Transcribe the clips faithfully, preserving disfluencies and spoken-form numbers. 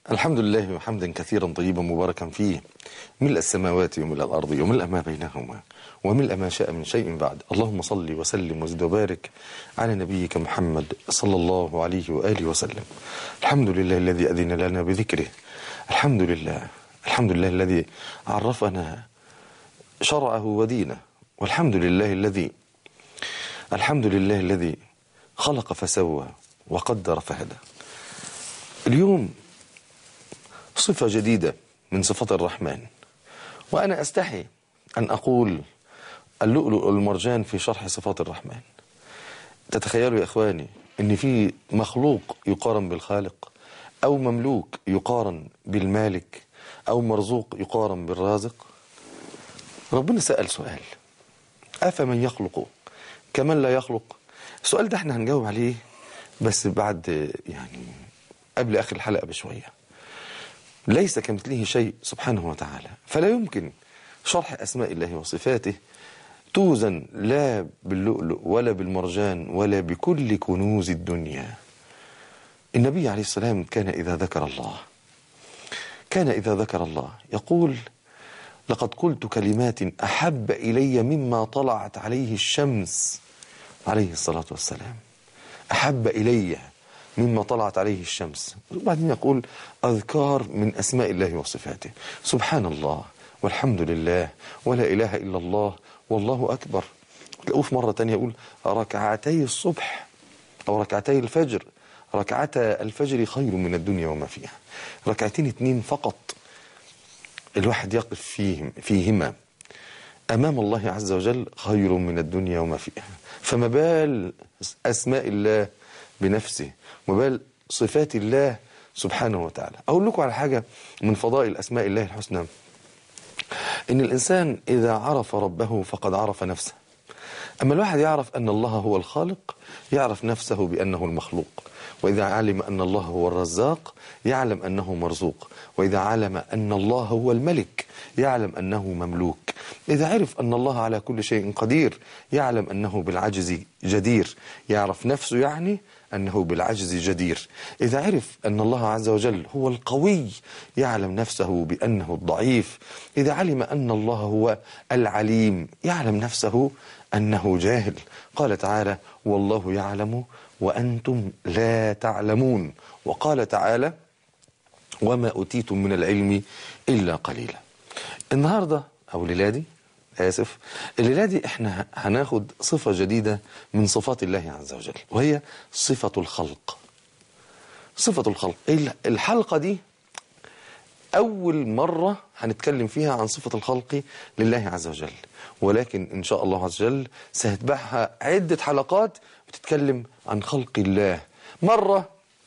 الحمد لله حمدا كثيرا طيبا مباركا فيه، ملء السماوات وملء الأرض وملء ما بينهما وملء ما شاء من شيء بعد. اللهم صل وسلم وزد وبارك على نبيك محمد صلى الله عليه وآله وسلم. الحمد لله الذي أذن لنا بذكره، الحمد لله الحمد لله الذي عرفنا شرعه ودينه، والحمد لله الذي الحمد لله الذي خلق فسوى وقدر فهدى. اليوم صفة جديدة من صفات الرحمن، وأنا أستحي أن أقول اللؤلؤ والمرجان في شرح صفات الرحمن. تتخيلوا يا إخواني أن في مخلوق يقارن بالخالق، أو مملوك يقارن بالمالك، أو مرزوق يقارن بالرازق؟ ربنا سأل سؤال: أفمن يخلق كمن لا يخلق؟ السؤال ده احنا هنجاوب عليه بس بعد يعني قبل آخر الحلقة بشوية. ليس كمثله شيء سبحانه وتعالى، فلا يمكن شرح أسماء الله وصفاته توزن لا باللؤلؤ ولا بالمرجان ولا بكل كنوز الدنيا. النبي عليه السلام كان إذا ذكر الله كان إذا ذكر الله يقول: لقد قلت كلمات أحب إلي مما طلعت عليه الشمس، عليه الصلاة والسلام، أحب إلي مما طلعت عليه الشمس. وبعدين يقول: أذكار من أسماء الله وصفاته، سبحان الله والحمد لله ولا إله إلا الله والله أكبر. تلاقوه في مرة تانية يقول: ركعتي الصبح أو ركعتي الفجر، ركعتا الفجر خير من الدنيا وما فيها. ركعتين اتنين فقط الواحد يقف فيهم فيهما أمام الله عز وجل خير من الدنيا وما فيها. فما بال أسماء الله بنفسه، وبال صفات الله سبحانه وتعالى. أقول لكم على حاجة من فضائل أسماء الله الحسنى: إن الإنسان إذا عرف ربه فقد عرف نفسه. أما الواحد يعرف أن الله هو الخالق يعرف نفسه بأنه المخلوق، وإذا علم أن الله هو الرزاق يعلم أنه مرزوق، وإذا علم أن الله هو الملك يعلم أنه مملوك، إذا عرف أن الله على كل شيء قدير يعلم أنه بالعجز جدير، يعرف نفسه يعني أنه بالعجز جدير. إذا عرف أن الله عز وجل هو القوي يعلم نفسه بأنه الضعيف. إذا علم أن الله هو العليم يعلم نفسه أنه جاهل. قال تعالى: والله يعلم وأنتم لا تعلمون. وقال تعالى: وما أوتيتم من العلم إلا قليلا. النهاردة أو الليلة آسف الليلة دي احنا هناخد صفة جديدة من صفات الله عز وجل، وهي صفة الخلق. صفة الخلق الحلقة دي أول مرة هنتكلم فيها عن صفة الخلق لله عز وجل، ولكن إن شاء الله عز وجل سهتبعها عدة حلقات بتتكلم عن خلق الله، مرة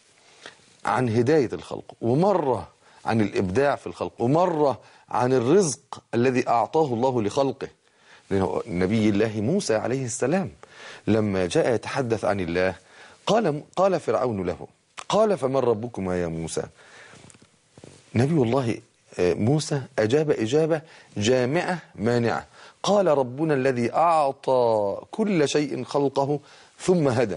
عن هداية الخلق، ومرة عن الإبداع في الخلق، ومرة عن الرزق الذي أعطاه الله لخلقه. نبي الله موسى عليه السلام لما جاء يتحدث عن الله قال قال فرعون له: قال فمن ربكما يا موسى؟ نبي الله موسى أجاب إجابة جامعة مانعة، قال: ربنا الذي أعطى كل شيء خلقه ثم هدى.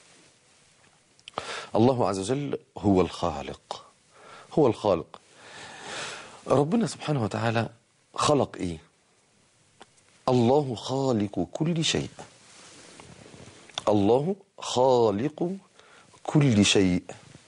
الله عز وجل هو الخالق، هو الخالق. ربنا سبحانه وتعالى خلق إيه؟ الله خالق كل شيء، الله خالق كل شيء.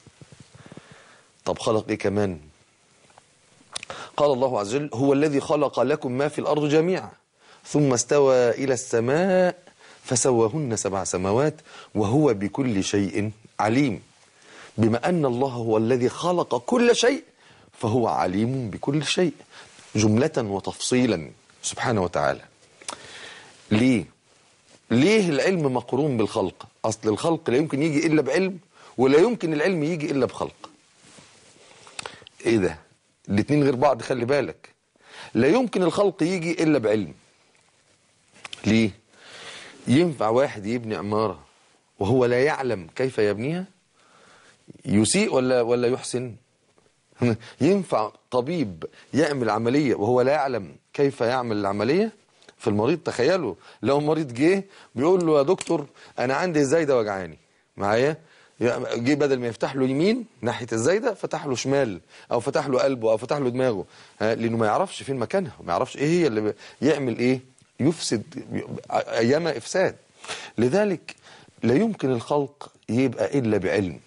طب خلق إيه كمان؟ قال الله عز وجل: هو الذي خلق لكم ما في الأرض جميعا ثم استوى إلى السماء فسواهن سبع سماوات وهو بكل شيء عليم. بما أن الله هو الذي خلق كل شيء فهو عليم بكل شيء جملة وتفصيلا سبحانه وتعالى. ليه؟ ليه العلم مقرون بالخلق؟ أصل الخلق لا يمكن يجي إلا بعلم، ولا يمكن العلم يجي إلا بخلق. إيه ده؟ الاتنين غير بعض، خلي بالك. لا يمكن الخلق يجي إلا بعلم. ليه؟ ينفع واحد يبني عمارة وهو لا يعلم كيف يبنيها؟ يسيء ولا ولا يحسن؟ ينفع طبيب يعمل عملية وهو لا يعلم كيف يعمل العملية؟ في المريض، تخيلوا لو مريض جه بيقول له: يا دكتور أنا عندي زايدة وجعاني معايا، جه بدل ما يفتح له يمين ناحية الزايدة فتح له شمال، أو فتح له قلبه، أو فتح له دماغه، لأنه ما يعرفش فين مكانها، ما يعرفش إيه هي اللي يعمل إيه، يفسد أيام إفساد. لذلك لا يمكن الخلق يبقى إلا بعلم.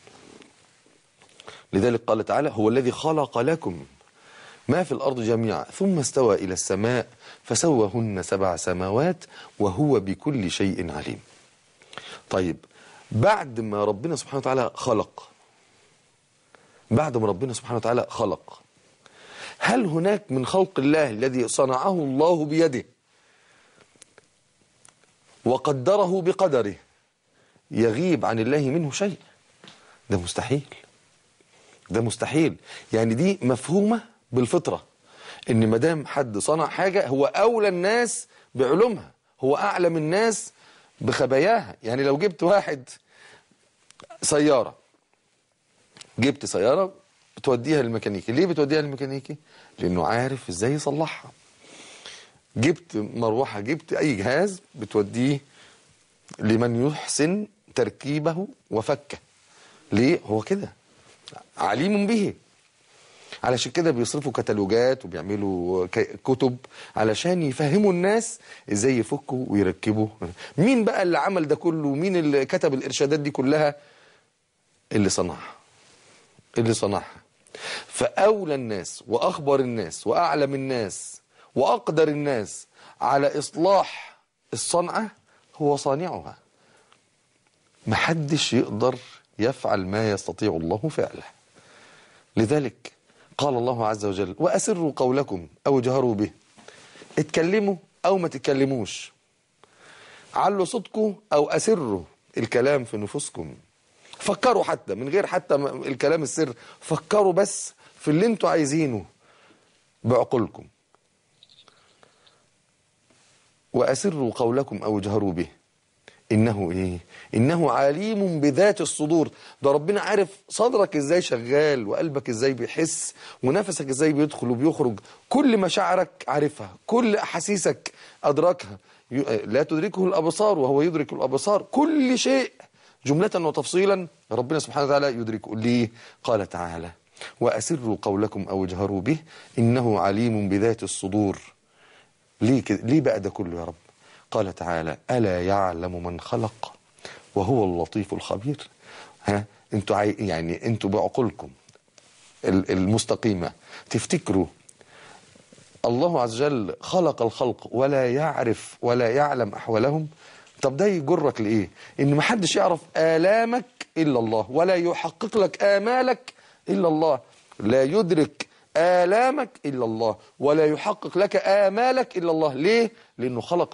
لذلك قال تعالى: هو الذي خلق لكم ما في الأرض جميعا ثم استوى إلى السماء فسوهن سبع سماوات وهو بكل شيء عليم. طيب، بعد ما ربنا سبحانه وتعالى خلق بعد ما ربنا سبحانه وتعالى خلق هل هناك من خلق الله الذي صنعه الله بيده وقدره بقدره يغيب عن الله منه شيء؟ ده مستحيل، ده مستحيل. يعني دي مفهومة بالفطرة، ان ما دام حد صنع حاجة هو اولى الناس بعلومها، هو اعلم الناس بخباياها. يعني لو جبت واحد سيارة جبت سيارة بتوديها للميكانيكي، ليه بتوديها للميكانيكي؟ لانه عارف ازاي يصلحها. جبت مروحة، جبت اي جهاز بتوديه لمن يحسن تركيبه وفكه. ليه؟ هو كده عليم به. علشان كده بيصرفوا كتالوجات وبيعملوا كتب علشان يفهموا الناس ازاي يفكوا ويركبوا. مين بقى اللي عمل ده كله؟ مين اللي كتب الارشادات دي كلها؟ اللي صنعها اللي صنعها فأولى الناس وأخبر الناس وأعلم الناس وأقدر الناس على إصلاح الصنعة هو صانعها. محدش يقدر يفعل ما يستطيع الله فعله. لذلك قال الله عز وجل: وأسروا قولكم أو جهروا به. اتكلموا أو ما تتكلموش، علوا صوتكم أو أسروا الكلام في نفوسكم. فكروا حتى من غير حتى الكلام السر، فكروا بس في اللي انتوا عايزينه بعقولكم. وأسروا قولكم أو جهروا به إنه إيه؟ إنه عليم بذات الصدور. ده ربنا عارف صدرك إزاي شغال، وقلبك إزاي بيحس، ونفسك إزاي بيدخل وبيخرج. كل مشاعرك عارفها، كل أحاسيسك أدركها. لا تدركه الأبصار وهو يدرك الأبصار. كل شيء جملة وتفصيلا ربنا سبحانه وتعالى يدركه. ليه؟ قال تعالى: وأسروا قولكم أو اجهروا به إنه عليم بذات الصدور. ليه كده؟ ليه بقى ده كله يا رب؟ قال تعالى: ألا يعلم من خلق وهو اللطيف الخبير. ها انتوا عاي... يعني انتوا بعقولكم المستقيمة تفتكروا الله عز وجل خلق الخلق ولا يعرف ولا يعلم أحوالهم؟ طب ده يجرك لإيه؟ إن محدش يعرف آلامك إلا الله، ولا يحقق لك آمالك إلا الله، لا يدرك آلامك إلا الله، ولا يحقق لك آمالك إلا الله. ليه؟ لأنه خلقك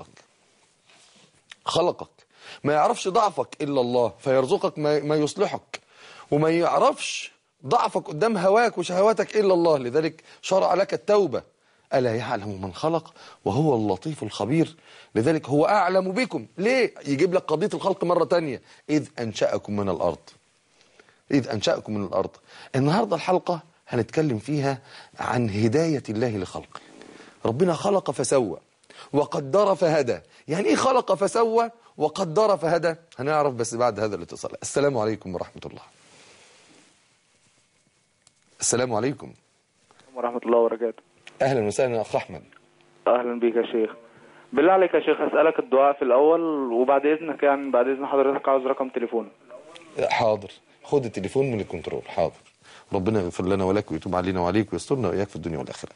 خلقك ما يعرفش ضعفك إلا الله فيرزقك ما, ما يصلحك، وما يعرفش ضعفك قدام هواك وشهواتك إلا الله. لذلك شرع لك التوبة. ألا يعلم من خلق وهو اللطيف الخبير. لذلك هو أعلم بكم. ليه؟ يجيب لك قضية الخلق مرة تانية: إذ أنشأكم من الأرض إذ أنشأكم من الأرض. النهاردة الحلقة هنتكلم فيها عن هداية الله لخلقه. ربنا خلق فسوى وقدر فهدى. يعني إيه خلق فسوى وقدر فهدى؟ هنعرف بس بعد هذا الاتصال. السلام عليكم ورحمة الله. السلام عليكم ورحمة الله وبركاته. أهلا وسهلا أخ أحمد. أهلا بك يا شيخ. بالله عليك يا شيخ أسألك الدعاء في الأول، وبعد إذنك يعني بعد إذن حضرتك عاوز رقم تليفون. حاضر، خد التليفون من الكنترول. حاضر. ربنا يغفر لنا ولك ويتوب علينا وعليك ويسترنا وإياك في الدنيا والآخرة.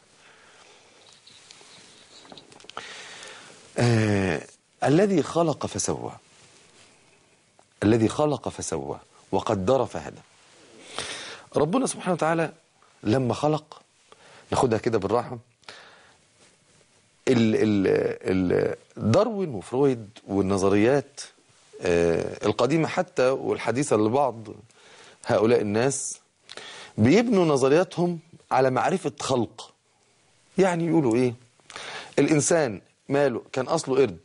آه الذي خلق فسوى الذي خلق فسوى وقدر فهدى. ربنا سبحانه وتعالى لما خلق، ناخدها كده بالراحة، ال ال ال داروين وفرويد والنظريات آه القديمة حتى والحديثة لبعض هؤلاء الناس بيبنوا نظرياتهم على معرفة خلق. يعني يقولوا ايه؟ الإنسان ماله؟ كان أصله قرد.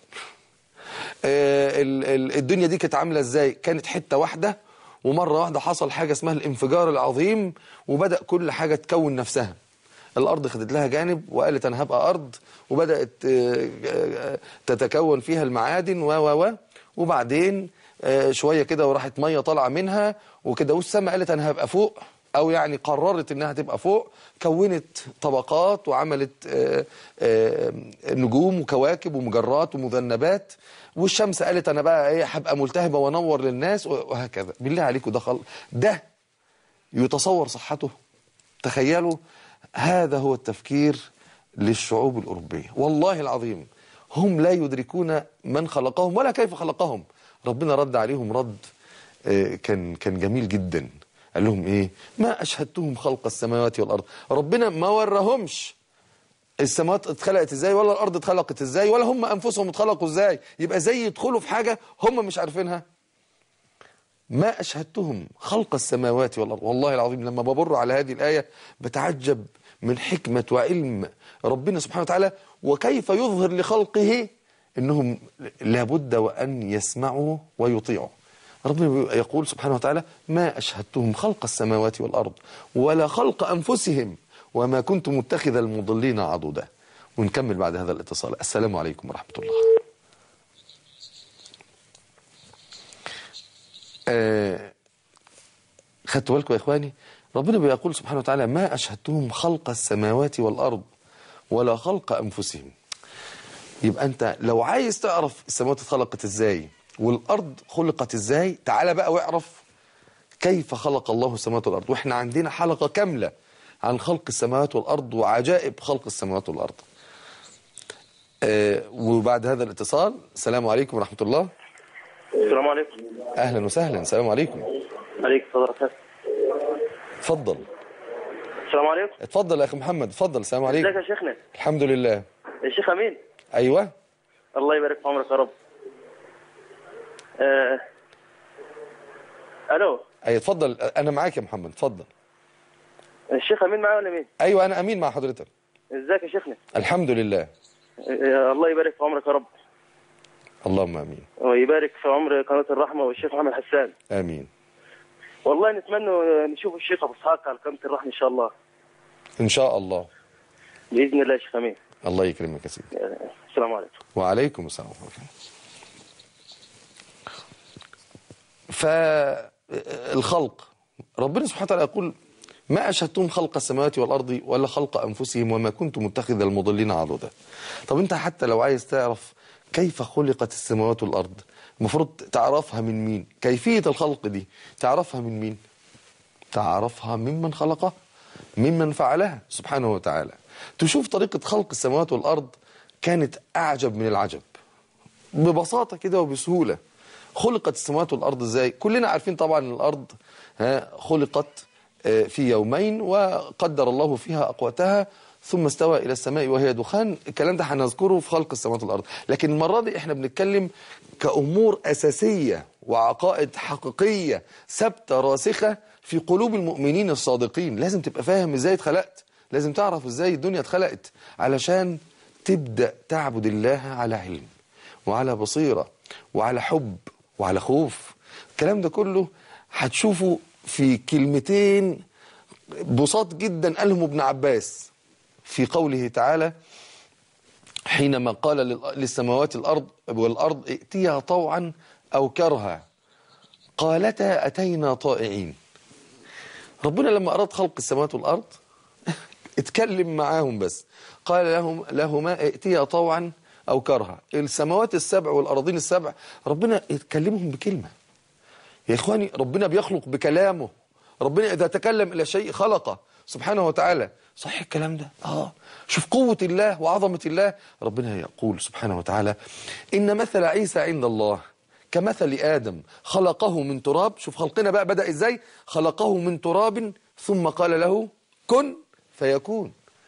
آه الدنيا دي كانت عاملة ازاي؟ كانت حتة واحدة، ومرة واحدة حصل حاجة اسمها الانفجار العظيم، وبدأ كل حاجة تكون نفسها. الأرض خدت لها جانب وقالت أنا هبقى أرض، وبدأت تتكون فيها المعادن و و و وبعدين آه شوية كده وراحت مية طالعة منها وكده، والسماء قالت أنا هبقى فوق، أو يعني قررت إنها تبقى فوق، كونت طبقات وعملت آه آه نجوم وكواكب ومجرات ومذنبات، والشمس قالت أنا بقى إيه هبقى ملتهبة وانور للناس، وهكذا. بالله عليكم ده خل... ده يتصور صحته؟ تخيلوا، هذا هو التفكير للشعوب الأوروبية. والله العظيم هم لا يدركون من خلقهم ولا كيف خلقهم. ربنا رد عليهم رد كان كان جميل جدا. قال لهم ايه؟ ما أشهدتهم خلق السماوات والأرض. ربنا ما ورهمش السماوات اتخلقت ازاي ولا الأرض اتخلقت ازاي ولا هم أنفسهم اتخلقوا ازاي. يبقى زي يدخلوا في حاجة هم مش عارفينها. ما أشهدتهم خلق السماوات والأرض. والله العظيم لما ببر على هذه الآية بتعجب من حكمة وعلم ربنا سبحانه وتعالى، وكيف يظهر لخلقه إنهم لابد وأن يسمعوا ويطيعوا. ربنا يقول سبحانه وتعالى ما أشهدتهم خلق السماوات والأرض ولا خلق أنفسهم وما كنت متخذ المضلين عضدا. ونكمل بعد هذا الاتصال. السلام عليكم ورحمة الله. آه خدتوا بالكم يا إخواني؟ ربنا بيقول سبحانه وتعالى ما أشهدتهم خلق السماوات والأرض ولا خلق أنفسهم. يبقى أنت لو عايز تعرف السماوات اتخلقت إزاي والأرض خلقت إزاي، تعالى بقى واعرف كيف خلق الله السماوات والأرض. وإحنا عندنا حلقة كاملة عن خلق السماوات والأرض وعجائب خلق السماوات والأرض. آه وبعد هذا الاتصال السلام عليكم ورحمة الله. السلام عليكم. أهلا وسهلا. السلام عليكم. عليك صدرك. اتفضل. السلام عليكم. اتفضل يا أخي محمد، اتفضل. السلام عليكم. ازيك يا شيخنا؟ الحمد لله. الشيخ أمين. أيوة. الله يبارك في عمرك يا رب. آه... ألو. أي اتفضل، أنا معاك يا محمد، اتفضل. الشيخ أمين معايا ولا مين؟ أيوة أنا أمين مع حضرتك. ازيك يا شيخنا؟ الحمد لله. آه... الله يبارك في عمرك يا رب. اللهم امين. ويبارك في عمر قناة الرحمة والشيخ محمد حسان. امين. والله نتمنى نشوف الشيخ ابو اسحاق على قناة الرحمة ان شاء الله. ان شاء الله. باذن الله يا شيخ امين. الله يكرمك يا سيدي. السلام عليكم. وعليكم السلام ورحمة الله. فالخلق ربنا سبحانه وتعالى يقول ما أشهدتم خلق السماوات والأرض ولا خلق أنفسهم وما كنت متخذ المضلين عضدا. طب أنت حتى لو عايز تعرف كيف خلقت السماوات والأرض المفروض تعرفها من مين؟ كيفية الخلق دي تعرفها من مين؟ تعرفها ممن خلقها، ممن فعلها سبحانه وتعالى. تشوف طريقة خلق السماوات والأرض كانت أعجب من العجب. ببساطة كده وبسهولة خلقت السماوات والأرض ازاي؟ كلنا عارفين طبعا ان الأرض خلقت في يومين وقدر الله فيها أقواتها ثم استوى إلى السماء وهي دخان. الكلام ده هنذكره في خلق السماوات والأرض، لكن المرة دي احنا بنتكلم كأمور أساسية وعقائد حقيقية ثابتة راسخة في قلوب المؤمنين الصادقين. لازم تبقى فاهم ازاي اتخلقت، لازم تعرف ازاي الدنيا اتخلقت علشان تبدأ تعبد الله على علم وعلى بصيرة وعلى حب وعلى خوف. الكلام ده كله هتشوفه في كلمتين بساط جدا قالهم ابن عباس في قوله تعالى حينما قال للسماوات الأرض والأرض ائتيا طوعا أو كرها قالتا أتينا طائعين. ربنا لما أراد خلق السماوات والأرض اتكلم معاهم بس قال لهم لهما ائتيا طوعا أو كرها. السماوات السبع والأراضين السبع ربنا يتكلمهم بكلمة. يا إخواني ربنا بيخلق بكلامه. ربنا إذا تكلم إلى شيء خلقه سبحانه وتعالى. صحيح الكلام ده؟ آه شوف قوة الله وعظمة الله. ربنا يقول سبحانه وتعالى إن مثل عيسى عند الله كمثل آدم خلقه من تراب. شوف خلقنا بقى بدأ إزاي؟ خلقه من تراب ثم قال له كن فيكون.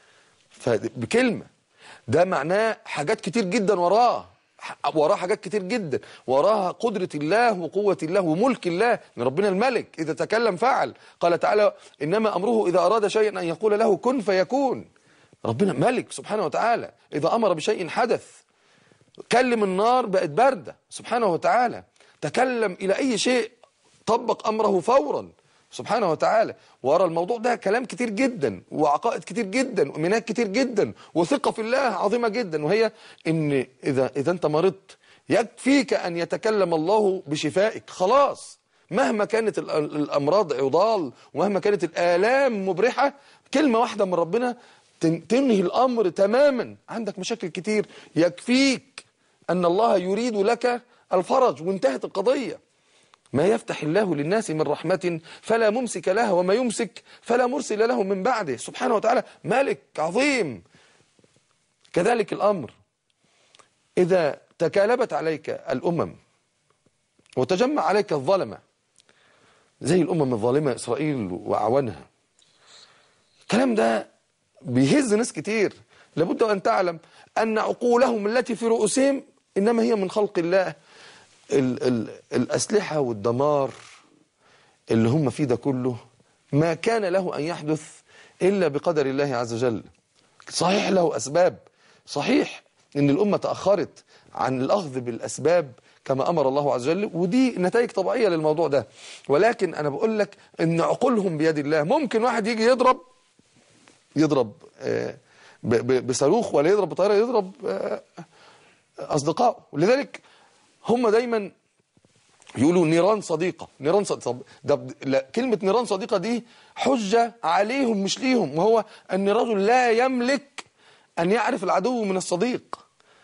فبكلمة ده معناه حاجات كتير جدا وراه وراه حاجات كتير جدا وراها قدرة الله وقوة الله وملك الله. ان ربنا الملك إذا تكلم فعل. قال تعالى إنما أمره إذا أراد شيئا أن يقول له كن فيكون. ربنا ملك سبحانه وتعالى إذا أمر بشيء حدث. كلم النار بقت باردة سبحانه وتعالى. تكلم إلى أي شيء طبق أمره فورا سبحانه وتعالى. ورا الموضوع ده كلام كتير جدا وعقائد كتير جدا وإيمانات كتير جدا وثقة في الله عظيمة جدا، وهي إن إذا إذا أنت مرضت يكفيك أن يتكلم الله بشفائك، خلاص. مهما كانت الأمراض عضال ومهما كانت الآلام مبرحة، كلمة واحدة من ربنا تنهي الأمر تماما. عندك مشاكل كتير، يكفيك أن الله يريد لك الفرج وانتهت القضية. ما يفتح الله للناس من رحمة فلا ممسك لها وما يمسك فلا مرسل له من بعده، سبحانه وتعالى ملك عظيم. كذلك الأمر إذا تكالبت عليك الأمم وتجمع عليك الظلمة زي الأمم الظالمة إسرائيل وأعوانها، الكلام ده بيهز ناس كتير. لابد أن تعلم أن عقولهم التي في رؤوسهم إنما هي من خلق الله. ال ال الأسلحة والدمار اللي هم فيه ده كله ما كان له أن يحدث إلا بقدر الله عز وجل. صحيح له أسباب، صحيح إن الأمة تأخرت عن الأخذ بالأسباب كما أمر الله عز وجل، ودي نتائج طبيعية للموضوع ده، ولكن أنا بقول لك إن عقولهم بيد الله. ممكن واحد يجي يضرب يضرب بصاروخ ولا يضرب بطيارة، يضرب أصدقائه. ولذلك هم دايما يقولوا نيران صديقة، نيران صديقة. ده كلمة نيران صديقة دي حجة عليهم مش ليهم، وهو أن الرجل لا يملك أن يعرف العدو من الصديق.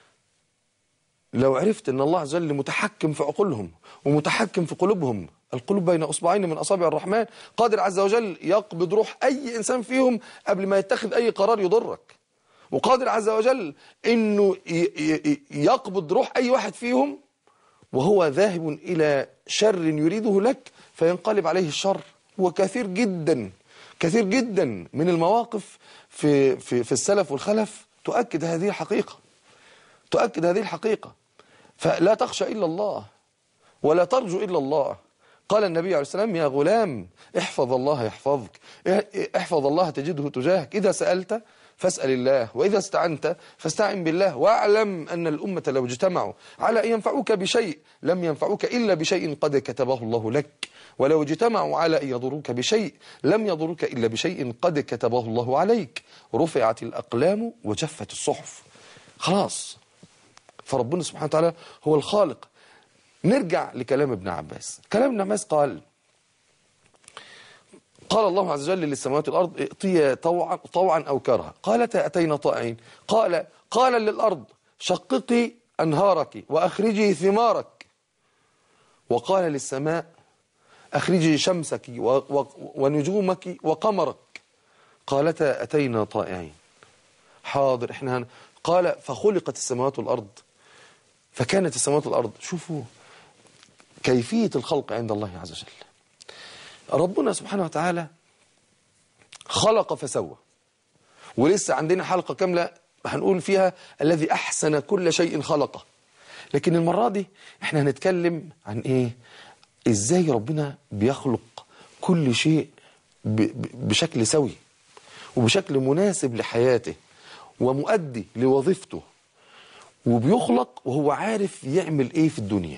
لو عرفت أن الله عز وجل متحكم في عقولهم ومتحكم في قلوبهم، القلوب بين أصبعين من أصابع الرحمن، قادر عز وجل يقبض روح أي إنسان فيهم قبل ما يتخذ أي قرار يضرك، وقادر عز وجل أنه يقبض روح أي واحد فيهم وهو ذاهب إلى شر يريده لك فينقلب عليه الشر. وكثير جدا كثير جدا من المواقف في, في, في السلف والخلف تؤكد هذه الحقيقة، تؤكد هذه الحقيقة. فلا تخشى إلا الله ولا ترجو إلا الله. قال النبي عليه السلام: يا غلام احفظ الله يحفظك، احفظ الله تجده تجاهك، إذا سألت فاسأل الله وإذا استعنت فاستعن بالله، واعلم أن الأمة لو اجتمعوا على أن ينفعوك بشيء لم ينفعوك إلا بشيء قد كتبه الله لك، ولو اجتمعوا على أن يضروك بشيء لم يضروك إلا بشيء قد كتبه الله عليك. رفعت الأقلام وجفت الصحف. خلاص، فربنا سبحانه وتعالى هو الخالق. نرجع لكلام ابن عباس. كلام ابن عباس قال قال الله عز وجل للسماوات والأرض: ائتيا طوعا, طوعا أو كرها، قالتا أتينا طائعين. قال قال للأرض: شققي أنهارك وأخرجي ثمارك. وقال للسماء: أخرجي شمسك و و ونجومك وقمرك. قالتا أتينا طائعين. حاضر احنا هن... قال: فخلقت السماوات والأرض، فكانت السماوات والأرض. شوفوا كيفية الخلق عند الله عز وجل. ربنا سبحانه وتعالى خلق فسوى، ولسه عندنا حلقة كاملة هنقول فيها الذي أحسن كل شيء خلقه. لكن المرة دي احنا هنتكلم عن ايه؟ ازاي ربنا بيخلق كل شيء بشكل سوي وبشكل مناسب لحياته ومؤدي لوظيفته، وبيخلق وهو عارف يعمل ايه في الدنيا.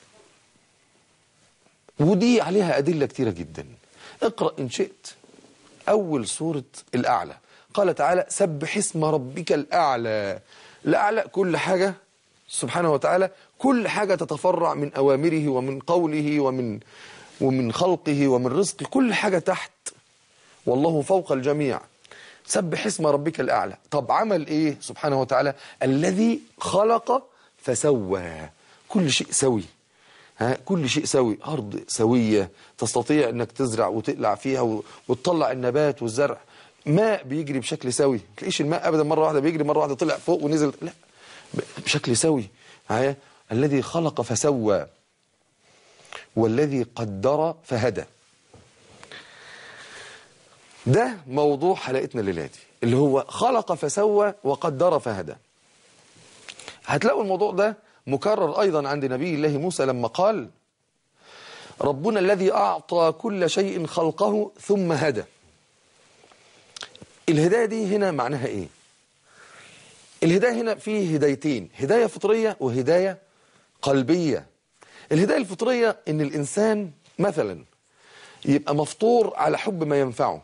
ودي عليها أدلة كتيرة جدا. اقرأ إن شئت أول سورة الأعلى، قال تعالى: سبح اسم ربك الأعلى. الأعلى كل حاجة سبحانه وتعالى، كل حاجة تتفرع من أوامره ومن قوله ومن ومن خلقه ومن رزقه، كل حاجة تحت، والله فوق الجميع. سبح اسم ربك الأعلى. طب عمل إيه سبحانه وتعالى؟ الذي خلق فسوى. كل شيء سوي، ها، كل شيء سوي. أرض سوية تستطيع أنك تزرع وتقلع فيها وتطلع النبات والزرع. ماء بيجري بشكل سوي، تلاقيش الماء أبدا مرة واحدة بيجري مرة واحدة طلع فوق ونزل، لا، بشكل سوي. ها، الذي خلق فسوى والذي قدر فهدى. ده موضوع حلقتنا الليلة دي، اللي هو خلق فسوى وقدر فهدى. هتلاقوا الموضوع ده مكرر أيضا عند نبي الله موسى لما قال: ربنا الذي أعطى كل شيء خلقه ثم هدى. الهداية دي هنا معناها إيه؟ الهداية هنا فيه هدايتين، هداية فطرية وهداية قلبية. الهداية الفطرية إن الإنسان مثلا يبقى مفطور على حب ما ينفعه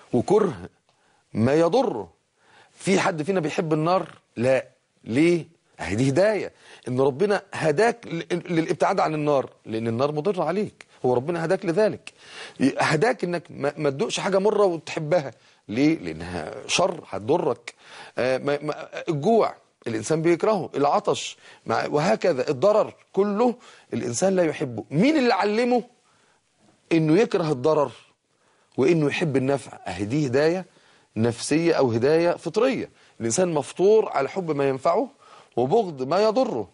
وكره ما يضره. في حد فينا بيحب النار؟ لا. ليه؟ اهي دي هداية، ان ربنا هداك للابتعاد عن النار، لان النار مضرة عليك، هو ربنا هداك لذلك. هداك انك ما تدوقش حاجة مرة وتحبها، ليه؟ لانها شر هتضرك. الجوع الانسان بيكرهه، العطش وهكذا، الضرر كله الانسان لا يحبه. مين اللي علمه انه يكره الضرر وانه يحب النفع؟ اهي دي هداية نفسية او هداية فطرية. الانسان مفطور على حب ما ينفعه وبغض ما يضره.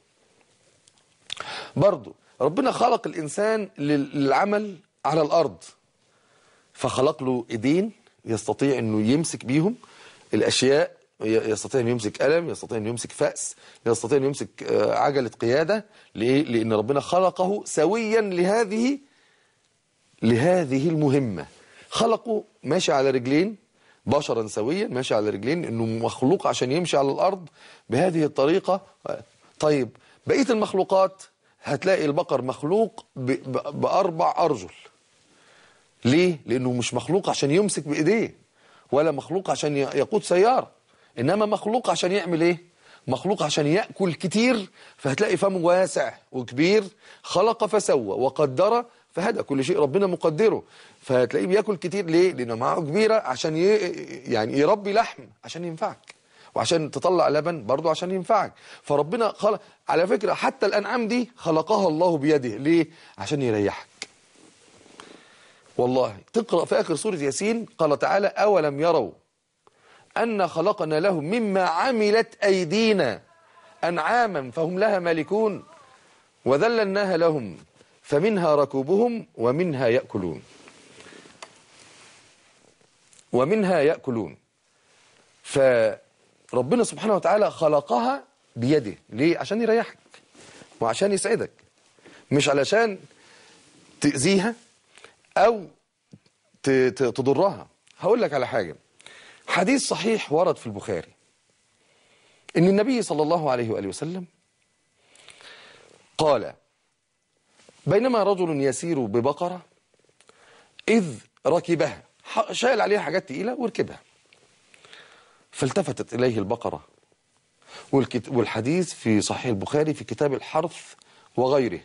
برضو ربنا خلق الإنسان للعمل على الأرض، فخلق له إيدين يستطيع أنه يمسك بيهم الأشياء، يستطيع أن يمسك قلم، يستطيع أن يمسك فأس، يستطيع أن يمسك عجلة قيادة. ليه؟ لأن ربنا خلقه سويا لهذه لهذه المهمة. خلقه ماشي على رجلين، بشرا سويا ماشي على رجلين، انه مخلوق عشان يمشي على الارض بهذه الطريقة. طيب بقية المخلوقات هتلاقي البقر مخلوق بأربع أرجل. ليه؟ لأنه مش مخلوق عشان يمسك بإيديه، ولا مخلوق عشان يقود سيارة، إنما مخلوق عشان يعمل إيه؟ مخلوق عشان يأكل كتير، فهتلاقي فمه واسع وكبير. خلق فسوى وقدر فهدى، كل شيء ربنا مقدره، فهتلاقيه بياكل كتير. ليه؟ لأنه معاه كبيرة عشان ي... يعني يربي لحم عشان ينفعك، وعشان تطلع لبن برضو عشان ينفعك. فربنا خلق، على فكرة حتى الأنعام دي خلقها الله بيده. ليه؟ عشان يريحك. والله تقرأ في آخر سورة ياسين قال تعالى: أولم يروا أن خلقنا لهم مما عملت أيدينا أنعاما فهم لها مالكون وذللناها لهم فمنها ركوبهم ومنها يأكلون ومنها يأكلون فربنا سبحانه وتعالى خلقها بيده. ليه؟ عشان يريحك وعشان يسعدك، مش علشان تأذيها أو تضرها. هقول لك على حاجة، حديث صحيح ورد في البخاري إن النبي صلى الله عليه وآله وسلم قال: بينما رجل يسير ببقرة إذ ركبها، شايل عليها حاجات تقيلة وركبها، فالتفتت إليه البقرة. والحديث في صحيح البخاري في كتاب الحرث وغيره.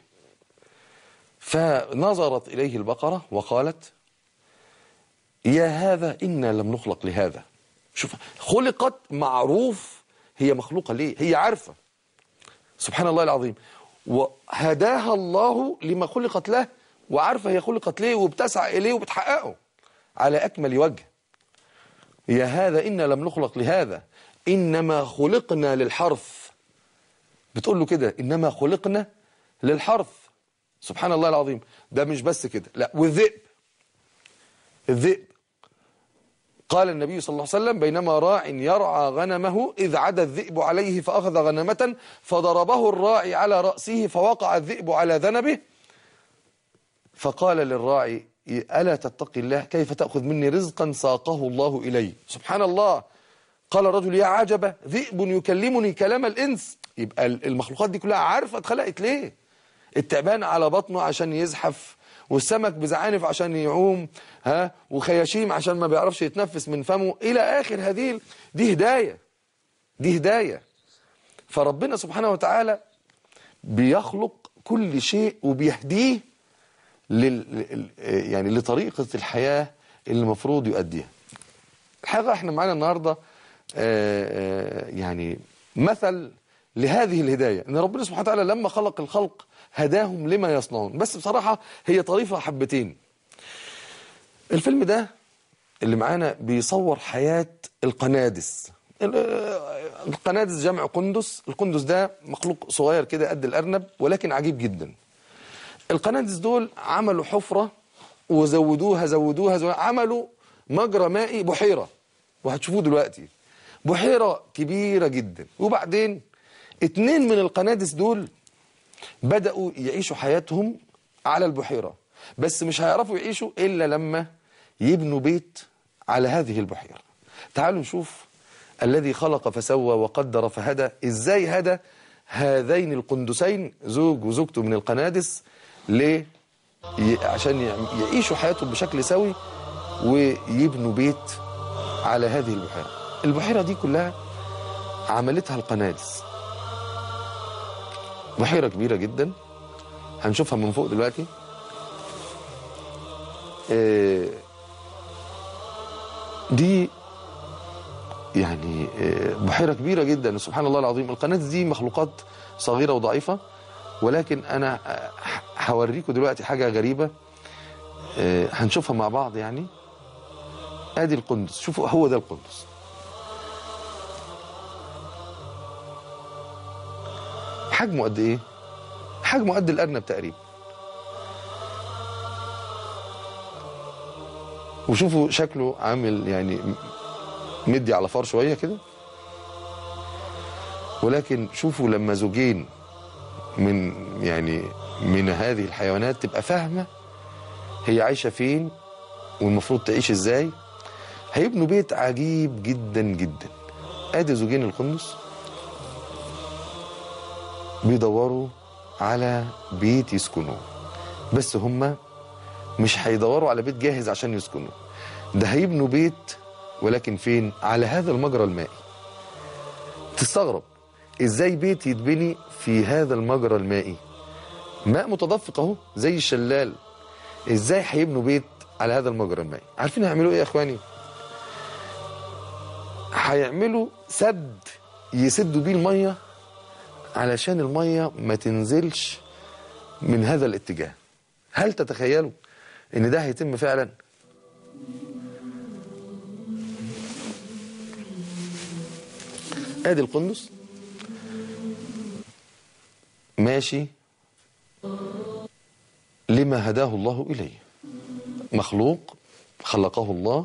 فنظرت إليه البقرة وقالت: يا هذا إنا لم نخلق لهذا. شوف، خلقت معروف هي مخلوقة ليه، هي عارفة. سبحان الله العظيم. وهداها الله لما خلقت له، وعارفة هي خلقت ليه وبتسعى إليه وبتحققه على أكمل وجه. يا هذا إنا لم نخلق لهذا إنما خلقنا للحرث. بتقول له كده: إنما خلقنا للحرث. سبحان الله العظيم. ده مش بس كده، لا، والذئب، الذئب قال النبي صلى الله عليه وسلم: بينما راع يرعى غنمه إذ عدا الذئب عليه فأخذ غنمة فضربه الراعي على رأسه فوقع الذئب على ذنبه فقال للراعي: ألا تتقي الله؟ كيف تأخذ مني رزقا ساقه الله إلي؟ سبحان الله. قال الرجل: يا عجبا، ذئب يكلمني كلام الإنس. يبقى المخلوقات دي كلها عارفة اتخلقت ليه. التعبان على بطنه عشان يزحف، والسمك بزعانف عشان يعوم، ها، وخياشيم عشان ما بيعرفش يتنفس من فمه، إلى آخر هذه. دي هداية، دي هداية. فربنا سبحانه وتعالى بيخلق كل شيء وبيهديه لل... يعني لطريقة الحياة اللي المفروض يؤديها. الحقيقة احنا معانا النهاردة يعني مثل لهذه الهداية، ان ربنا سبحانه وتعالى لما خلق الخلق هداهم لما يصنعون. بس بصراحة هي طريفة حبتين. الفيلم ده اللي معانا بيصور حياة القنادس. القنادس جمع قندس. القندس ده مخلوق صغير كده قد الأرنب ولكن عجيب جدا. القنادس دول عملوا حفرة وزودوها زودوها, زودوها عملوا مجرى مائي، بحيرة، وهتشوفوه دلوقتي، بحيرة كبيرة جدا. وبعدين اتنين من القنادس دول بدأوا يعيشوا حياتهم على البحيرة، بس مش هيعرفوا يعيشوا إلا لما يبنوا بيت على هذه البحيرة. تعالوا نشوف الذي خلق فسوى وقدر فهدى إزاي هدى هذين القندسين، زوج وزوجته من القنادس، ليه؟ عشان يعيشوا حياتهم بشكل سوي ويبنوا بيت على هذه البحيرة. البحيرة دي كلها عملتها القنادس. بحيرة كبيرة جدا هنشوفها من فوق دلوقتي. آه دي يعني آه بحيرة كبيرة جدا، سبحان الله العظيم. القناة دي مخلوقات صغيرة وضعيفة، ولكن أنا هوريكم دلوقتي حاجة غريبة آه هنشوفها مع بعض. يعني ادي القندس، شوفوا هو ده القندس. حجمه قد ايه؟ حجمه قد الارنب تقريبا. وشوفوا شكله عامل يعني مدي على فار شويه كده، ولكن شوفوا لما زوجين من يعني من هذه الحيوانات تبقى فاهمه هي عايشه فين والمفروض تعيش ازاي، هيبنوا بيت عجيب جدا جدا. ادي زوجين القندس بيدوروا على بيت يسكنوه، بس هم مش هيدوروا على بيت جاهز عشان يسكنوه، ده هيبنوا بيت، ولكن فين؟ على هذا المجرى المائي. تستغرب ازاي بيت يتبني في هذا المجرى المائي؟ ماء متدفق اهو زي الشلال، ازاي هيبنوا بيت على هذا المجرى المائي؟ عارفين هيعملوا ايه يا اخواني؟ هيعملوا سد يسدوا بيه الميه علشان الميه ما تنزلش من هذا الاتجاه. هل تتخيلوا ان ده هيتم فعلا؟ ادي القندس ماشي لما هداه الله اليه. مخلوق خلقه الله،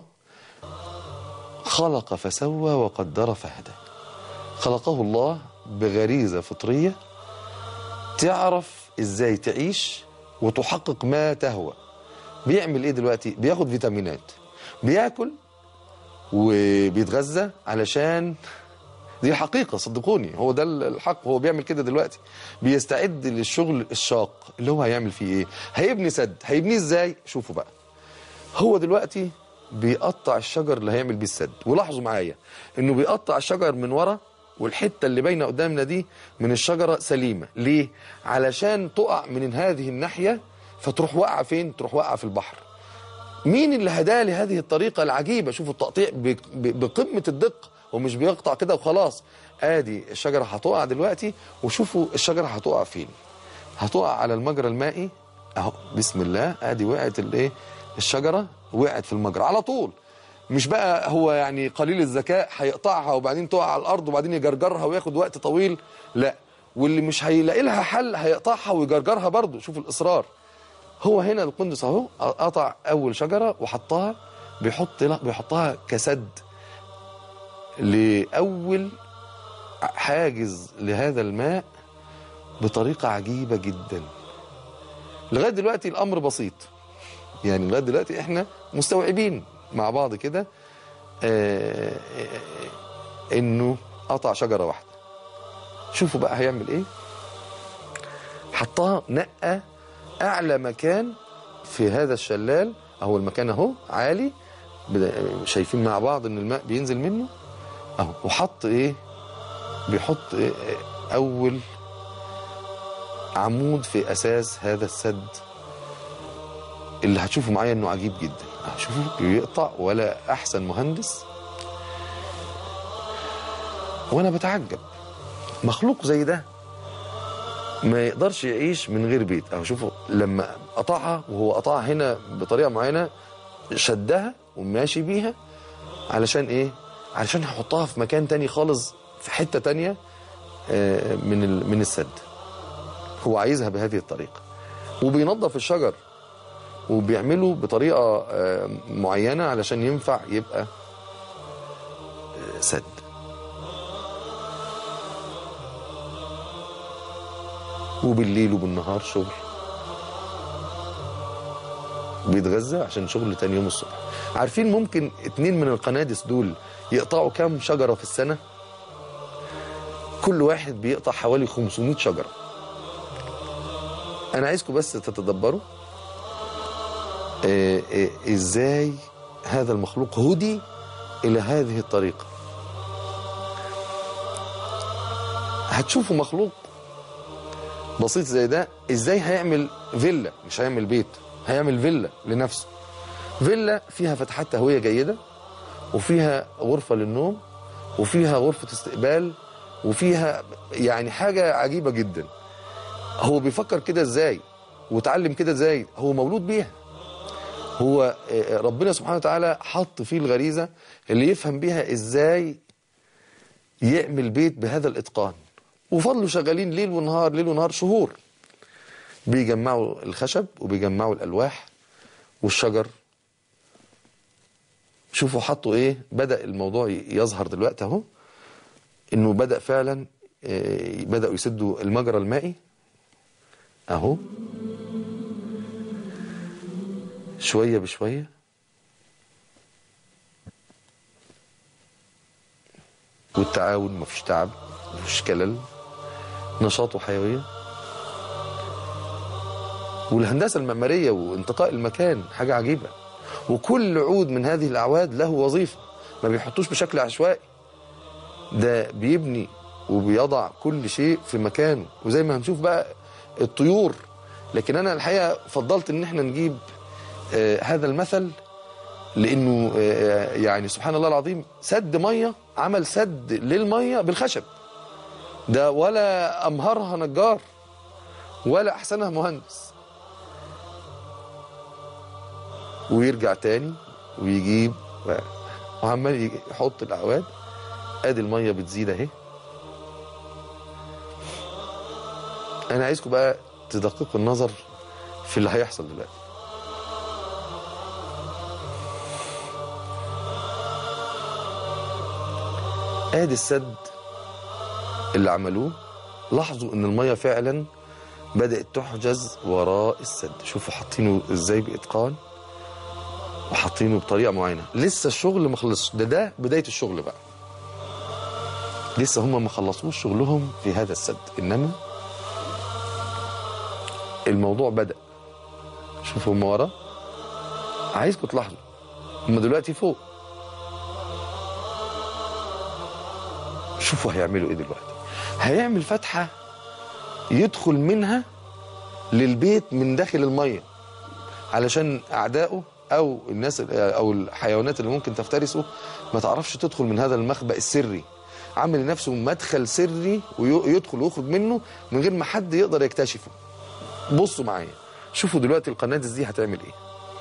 خلق فسوى وقدر فهدى. خلقه الله بغريزة فطرية تعرف ازاي تعيش وتحقق ما تهوى. بيعمل ايه دلوقتي؟ بياخد فيتامينات، بياكل وبيتغذى، علشان دي حقيقة صدقوني، هو ده الحق. هو بيعمل كده دلوقتي، بيستعد للشغل الشاق اللي هو هيعمل فيه ايه؟ هيبني سد. هيبنيه ازاي؟ شوفوا بقى، هو دلوقتي بيقطع الشجر اللي هيعمل بيه السد. ولاحظوا معايا انه بيقطع الشجر من ورا، والحته اللي باينه قدامنا دي من الشجره سليمه. ليه؟ علشان تقع من هذه الناحيه فتروح واقعه فين؟ تروح واقعه في البحر. مين اللي هداه لهذه الطريقه العجيبه؟ شوفوا التقطيع بقمه الدقه، ومش بيقطع كده وخلاص. ادي الشجره هتقع دلوقتي، وشوفوا الشجره هتقع فين. هتقع على المجرى المائي اهو، بسم الله. ادي وقعت الايه؟ الشجره وقعت في المجرى على طول. مش بقى هو يعني قليل الذكاء هيقطعها وبعدين تقع على الارض وبعدين يجرجرها وياخد وقت طويل، لا. واللي مش هيلاقي لها حل هيقطعها ويجرجرها برضه. شوف الاصرار. هو هنا القندس اهو قطع اول شجره وحطها، بيحط بيحطها كسد لاول حاجز لهذا الماء بطريقه عجيبه جدا. لغايه دلوقتي الامر بسيط، يعني لغايه دلوقتي احنا مستوعبين مع بعض كده آه انه قطع شجره واحده. شوفوا بقى هيعمل ايه. حطها نقى اعلى مكان في هذا الشلال اهو، المكان اهو عالي، شايفين مع بعض ان الماء بينزل منه اهو. وحط ايه؟ بيحط إيه؟ اول عمود في اساس هذا السد اللي هتشوفوا معايا انه عجيب جدا. شوفوا بيقطع، ولا احسن مهندس. وانا بتعجب مخلوق زي ده ما يقدرش يعيش من غير بيت. اهو شوفوا لما قطعها، وهو قطعها هنا بطريقه معينه، شدها وماشي بيها علشان ايه؟ علشان يحطها في مكان تاني خالص، في حته تانيه من من السد. هو عايزها بهذه الطريقه. وبينظف الشجر وبيعمله بطريقه معينه علشان ينفع يبقى سد. وبالليل وبالنهار شغل، بيتغذى عشان شغل تاني يوم الصبح. عارفين ممكن اتنين من القنادس دول يقطعوا كام شجرة في السنة؟ كل واحد بيقطع حوالي خمسمائة شجرة. انا عايزكم بس تتدبروا اه اه ازاي هذا المخلوق هدي الى هذه الطريقة. هتشوفوا مخلوق بسيط زي ده ازاي هيعمل فيلا؟ مش هيعمل بيت، هيعمل فيلا لنفسه. فيلا فيها فتحات تهوية جيدة، وفيها غرفة للنوم، وفيها غرفة استقبال، وفيها يعني حاجة عجيبة جدا. هو بيفكر كده ازاي وتعلم كده ازاي؟ هو مولود بيها. هو ربنا سبحانه وتعالى حط فيه الغريزة اللي يفهم بيها ازاي يعمل بيت بهذا الاتقان. وفضلوا شغالين ليل ونهار ليل ونهار شهور، بيجمعوا الخشب وبيجمعوا الألواح والشجر. شوفوا حطوا ايه، بدأ الموضوع يظهر دلوقتي اهو، انه بدأ فعلا بدأوا يسدوا المجرى المائي اهو شوية بشوية. والتعاون، مفيش تعب، مفيش كلل، نشاط وحيوية. والهندسة المعمارية وانتقاء المكان حاجة عجيبة. وكل عود من هذه الأعواد له وظيفة، ما بيحطوش بشكل عشوائي، ده بيبني وبيضع كل شيء في مكانه. وزي ما هنشوف بقى الطيور. لكن أنا الحقيقة فضلت إن احنا نجيب آه هذا المثل، لأنه آه يعني سبحان الله العظيم، سد مية، عمل سد للمية بالخشب ده، ولا أمهرها نجار ولا أحسنها مهندس. ويرجع تاني ويجيب وعمال يحط الأعواد. ادي المية بتزيد اهي. انا عايزكم بقى تدققوا النظر في اللي هيحصل دلوقتي. ادي السد اللي عملوه. لاحظوا ان المية فعلا بدأت تحجز وراء السد. شوفوا حاطينه ازاي بإتقان، وحاطينه بطريقة معينة. لسه الشغل ما خلصش، ده ده بداية الشغل بقى. لسه هم ما خلصوش شغلهم في هذا السد، انما الموضوع بدأ. شوفوا هم ورا، عايزكم تلاحظوا هم دلوقتي فوق. شوفوا هيعملوا ايه دلوقتي. هيعمل فتحة يدخل منها للبيت من داخل المية، علشان اعدائه او الناس او الحيوانات اللي ممكن تفترسه ما تعرفش تدخل من هذا المخبأ السري. عامل لنفسه مدخل سري ويدخل ويخرج منه من غير ما حد يقدر يكتشفه. بصوا معايا، شوفوا دلوقتي القنادس دي هتعمل ايه.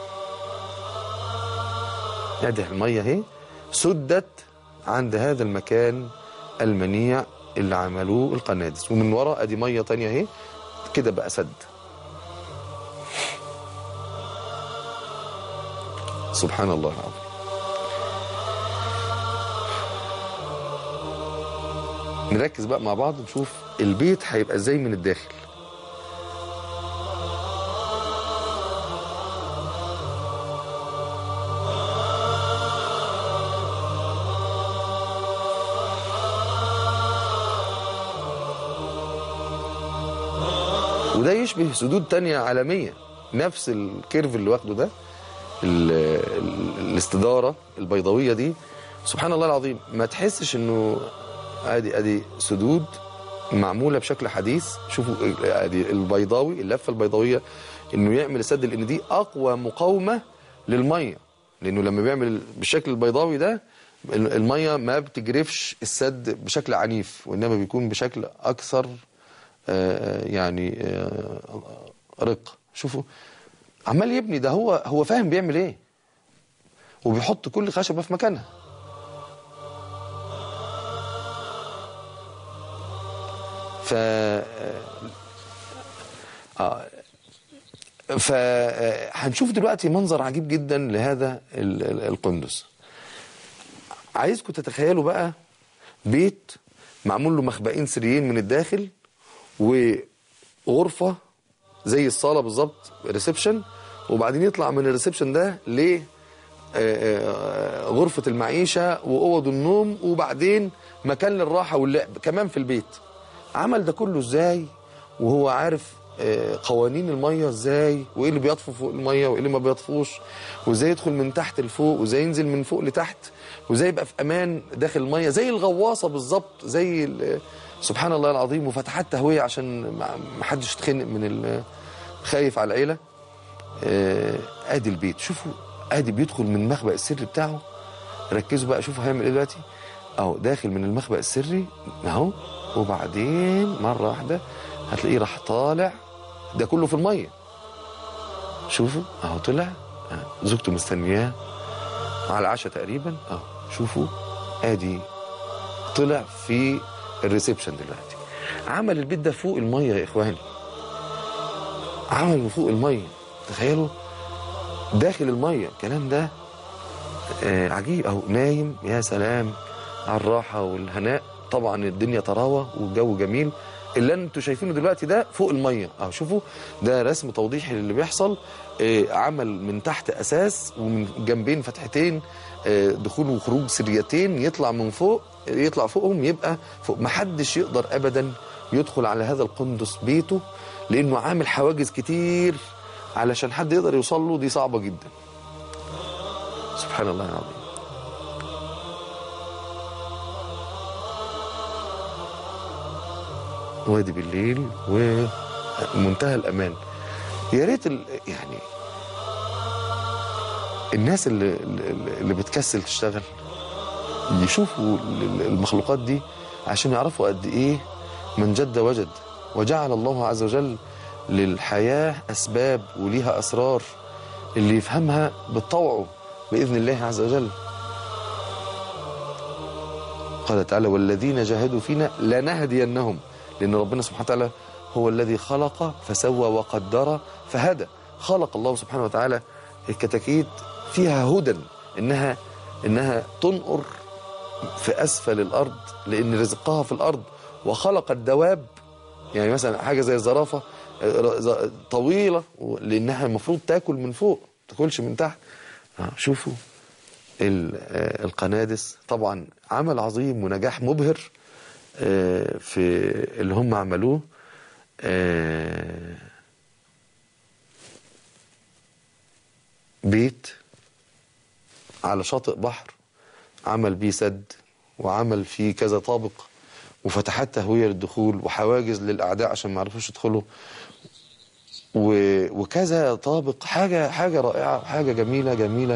ادي الميه اهي سدت عند هذا المكان المنيع اللي عملوه القنادس، ومن ورا ادي ميه تانية اهي كده بقى سد. سبحان الله العظيم. نركز بقى مع بعض نشوف البيت هيبقى ازاي من الداخل. وده يشبه سدود تانية عالمية، نفس الكيرف اللي واخده ده، ال ال الاستدارة البيضاوية دي. سبحان الله العظيم، ما تحسش انه ادي ادي سدود معمولة بشكل حديث. شوفوا ادي البيضاوي، اللفة البيضاوية، انه يعمل السد لان دي اقوى مقاومة للمية، لانه لما بيعمل بالشكل البيضاوي ده المية ما بتجرفش السد بشكل عنيف، وانما بيكون بشكل اكثر آه يعني آه رق. شوفوا عمال يبني، ده هو هو فاهم بيعمل ايه، وبيحط كل خشبة في مكانها. ف آه فهنشوف دلوقتي منظر عجيب جدا لهذا القندس. عايزكم تتخيلوا بقى بيت معمول له مخبئين سريين من الداخل، وغرفة زي الصالة بالظبط ريسبشن، وبعدين يطلع من الريسبشن ده ل غرفة المعيشة وأوض النوم، وبعدين مكان للراحة واللعب كمان في البيت. عمل ده كله ازاي وهو عارف قوانين الميه ازاي، وايه اللي بيطفو فوق الميه وايه اللي ما بيطفوش، وازاي يدخل من تحت لفوق وازاي ينزل من فوق لتحت، وازاي يبقى في امان داخل الميه زي الغواصه بالظبط، زي سبحان الله العظيم، وفتحات تهويه عشان ما حدش يتخنق من خايف على العيله. ادي البيت، شوفوا ادي بيدخل من المخبأ السري بتاعه. ركزوا بقى، شوفوا هيعمل ايه دلوقتي. اهو داخل من المخبأ السري اهو، وبعدين مره واحده هتلاقيه راح طالع. ده كله في الميه. شوفوا اهو طلع، زوجته مستنياه على العشاء تقريبا. اهو شوفوا ادي طلع في الريسبشن دلوقتي. عمل البيت ده فوق الميه يا اخواني، عمله فوق الميه. تخيلوا داخل الميه، الكلام ده آه عجيب. اهو نايم، يا سلام على الراحه والهناء. طبعا الدنيا طراوه والجو جميل. اللي انتوا شايفينه دلوقتي ده فوق الميه. اهو شوفوا ده رسم توضيحي للي بيحصل. آه عمل من تحت اساس، ومن جنبين فتحتين آه دخول وخروج سريتين، يطلع من فوق، يطلع فوقهم يبقى فوق. محدش يقدر ابدا يدخل على هذا القندس بيته، لانه عامل حواجز كتير علشان حد يقدر يوصل له. دي صعبه جدا. سبحان الله العظيم. وادي بالليل ومنتهى الامان. يا ريت يعني الناس اللي اللي بتكسل تشتغل يشوفوا المخلوقات دي عشان يعرفوا قد ايه من جد وجد. وجعل الله عز وجل للحياه اسباب وليها اسرار، اللي يفهمها بتطوعه باذن الله عز وجل. قال تعالى: والذين جاهدوا فينا لنهدينهم. لأن ربنا سبحانه وتعالى هو الذي خلق فسوى وقدر فهدى. خلق الله سبحانه وتعالى الكتاكيت فيها هدى، إنها إنها تنقر في أسفل الأرض لأن رزقها في الأرض. وخلق الدواب، يعني مثلا حاجة زي الزرافة طويلة لأنها المفروض تاكل من فوق، ما تاكلش من تحت. شوفوا القنادس، طبعا عمل عظيم ونجاح مبهر في اللي هم عملوه. بيت على شاطئ بحر، عمل بيه سد وعمل فيه كذا طابق وفتحات تهوية للدخول وحواجز للأعداء عشان ما يعرفوش يدخلوا، وكذا طابق. حاجة حاجة رائعة، حاجة جميلة جميلة.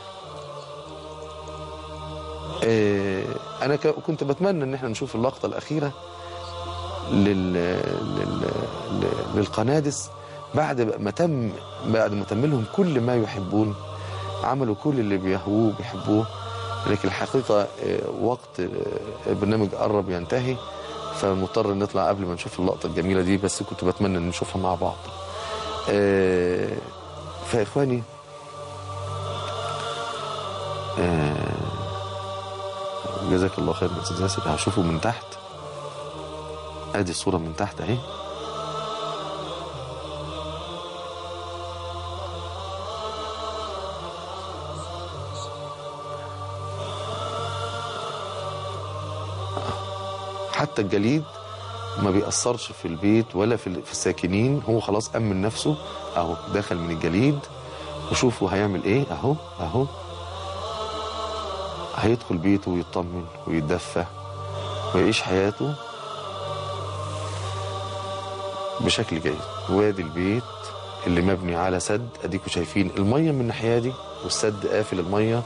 أنا كنت بتمنى إن احنا نشوف اللقطة الأخيرة لل... لل... للقنادس بعد ما تم بعد ما تم لهم كل ما يحبون. عملوا كل اللي بيهووه بيحبوه، لكن الحقيقة وقت البرنامج قرب ينتهي، فمضطر نطلع قبل ما نشوف اللقطة الجميلة دي. بس كنت بتمنى ان نشوفها مع بعض. فإخواني، جزاك الله خير. استاذ ياسر، هشوفه من تحت. ادي الصورة من تحت اهي. حتى الجليد ما بيأثرش في البيت ولا في الساكنين، هو خلاص أمن نفسه. اهو داخل من الجليد، وشوفوا هيعمل ايه. اهو اهو هيدخل بيته ويطمن ويتدفى ويعيش حياته بشكل جيد. وادي البيت اللي مبني على سد، اديكم شايفين المية من الناحية دي والسد قافل المية.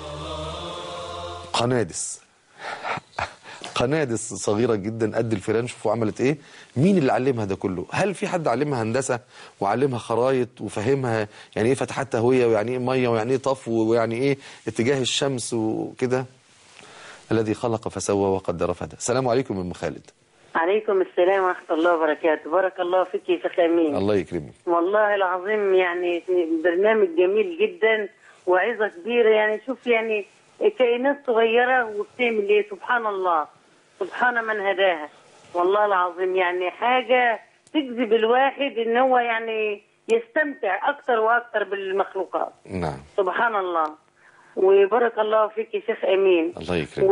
قنادس قنادس صغيرة جدا قد الفيران. شوفوا عملت ايه. مين اللي علمها ده كله؟ هل في حد علمها هندسة وعلمها خرايط وفهمها يعني ايه فتحات تهوية ويعني ايه مية ويعني ايه طفو ويعني ايه اتجاه الشمس وكده؟ الذي خلق فسوى وقدر فهدى. السلام عليكم ام خالد. عليكم السلام ورحمة الله وبركاته. بارك الله فيك يا شيخ أمين. الله يكرمك. والله العظيم يعني برنامج جميل جدا وعظة كبيرة. يعني شوف يعني كائنات صغيرة وبتعمل ايه. سبحان الله، سبحان من هداها. والله العظيم يعني حاجة تجذب الواحد ان هو يعني يستمتع اكتر واكتر بالمخلوقات. نعم. سبحان الله. وبارك الله فيك يا شيخ أمين. الله يكرمك.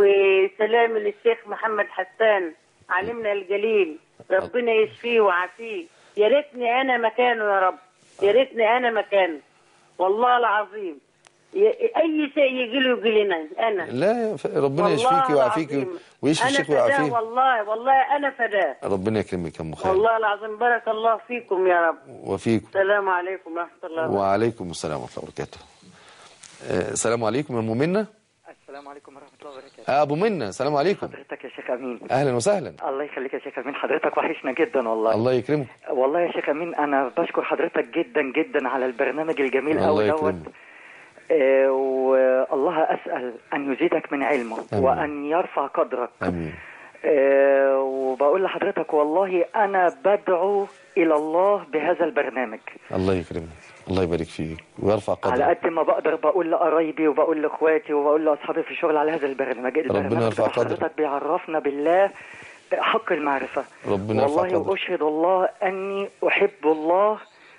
وسلام للشيخ محمد حسان، علمنا الجليل، ربنا يشفيه ويعافيه يا ريتني انا مكانه يا رب، يا ريتني انا مكانه والله العظيم. اي شيء يجي له يجي لنا انا. لا ربنا يشفيكي ويعافيكي ويشفي الشيخ ويعافيه. والله والله انا فداه. ربنا يكرمك يا ام خالد. والله العظيم بارك الله فيكم يا رب. وفيكم. السلام عليكم ورحمه الله وبركاته. وعليكم السلام ورحمه الله وبركاته. السلام عليكم يا ام منى. السلام عليكم ورحمه الله وبركاته. ابو منى السلام عليكم. حضرتك يا شيخ امين. اهلا وسهلا. الله يخليك يا شيخ امين، حضرتك وحشنا جدا والله. الله يكرمك. والله يا شيخ امين انا بشكر حضرتك جدا جدا على البرنامج الجميل قوي دوت. آه والله اسال ان يزيدك من علمه أمين. وان يرفع قدرك. امين. آه وبقول لحضرتك والله انا بدعو الى الله بهذا البرنامج. الله يكرمك، الله يبارك فيك ويرفع قدرك. على قد ما بقدر بقول لقرايبي وبقول لاخواتي وبقول لاصحابي في الشغل على هذا البرنامج. ربنا يرفع قدرك. حضرتك بيعرفنا بالله حق المعرفه. ربنا يرفع قدرك. والله واشهد الله اني احب الله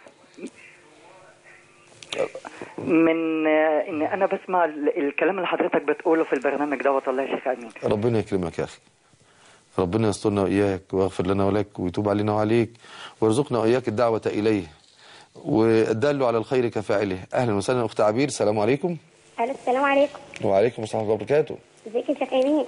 من ان انا بسمع الكلام اللي حضرتك بتقوله في البرنامج دوت. الله يا شيخ امين. ربنا يكرمك يا اخي، ربنا يسترنا واياك ويغفر لنا ولك ويتوب علينا وعليك ويرزقنا واياك الدعوه اليه والدال على الخير كفاعله. اهلا وسهلا اخت عبير. السلام عليكم. السلام عليكم. وعليكم السلام ورحمه الله وبركاته. ازيك يا شيخ امين؟